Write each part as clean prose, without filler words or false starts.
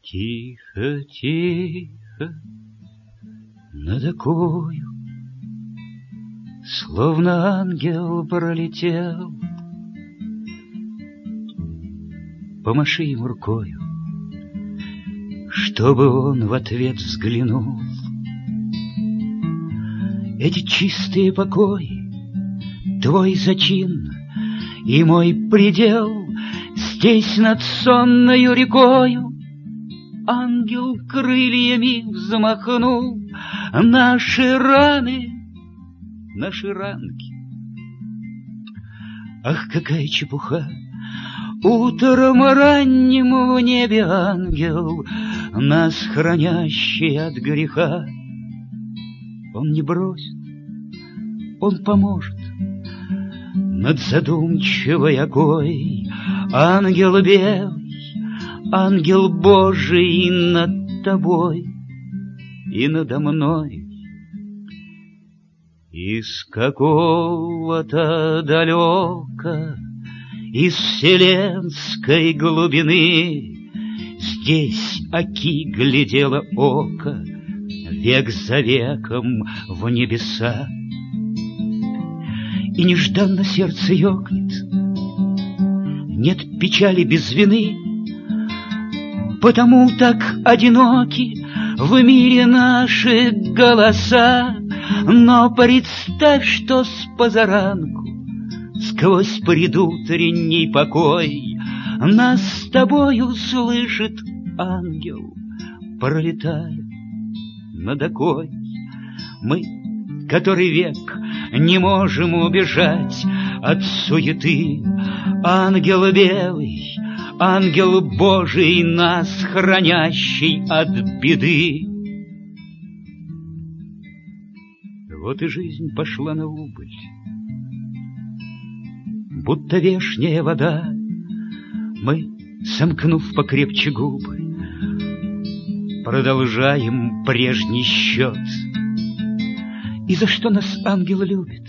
Тихо, тихо, над окою, словно ангел пролетел. Помаши ему рукою, чтобы он в ответ взглянул. Эти чистые покои, твой зачин и мой предел, здесь над сонною рекою ангел крыльями взмахнул. Наши раны, наши ранки. Ах, какая чепуха! Утром ранним в небе ангел, нас хранящий от греха. Он не бросит, он поможет над задумчивой окой. Ангел белый, ангел Божий над тобой и надо мной. Из какого-то далека, из вселенской глубины, здесь оки глядело око, век за веком в небеса. И нежданно сердце ёкнет, нет печали без вины, потому так одиноки в мире наши голоса. Но представь, что с позаранку, сквозь предутренний покой, нас с тобою слышит ангел, пролетая над окой. Мы, который век не можем убежать от суеты, ангел белый, ангел Божий, нас хранящий от беды. Вот и жизнь пошла на убыль, будто вешняя вода. Мы, сомкнув покрепче губы, продолжаем прежний счет. И за что нас ангел любит,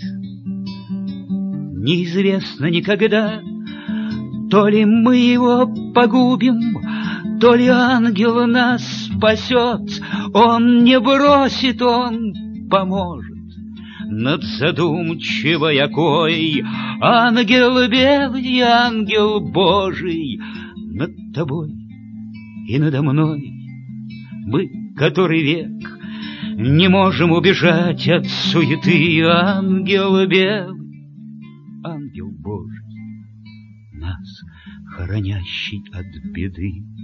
неизвестно никогда. То ли мы его погубим, то ли ангел нас спасет. Он не бросит, он поможет над задумчивой окой. Ангел белый, ангел Божий над тобой и надо мной. Мы, который век не можем убежать от суеты, ангел белый, ангел Божий, нас хранящий от беды.